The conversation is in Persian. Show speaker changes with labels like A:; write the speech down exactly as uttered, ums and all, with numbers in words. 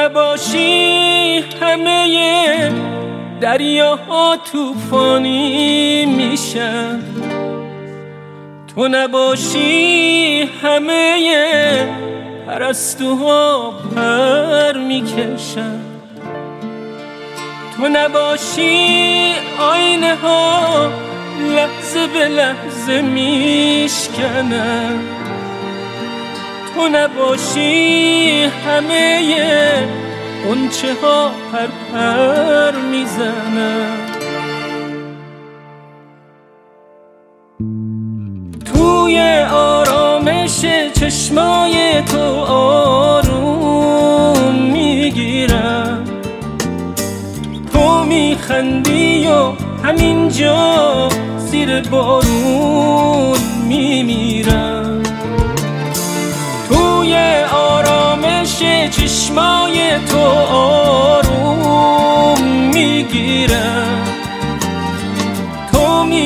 A: نباشی همه دریاها طوفانی میشن، تو نباشی همه پرستوها پر میکشن، تو نباشی آینه ها لحظه به لحظه میشکنن، تو نباشی همه غنچه ها پر پر میزنن. توی آرامش چشمای تو آروم میگیرم، تو میخندی و همینجا زیر بارون میمیرم. توی آرامش چشمای تو آروم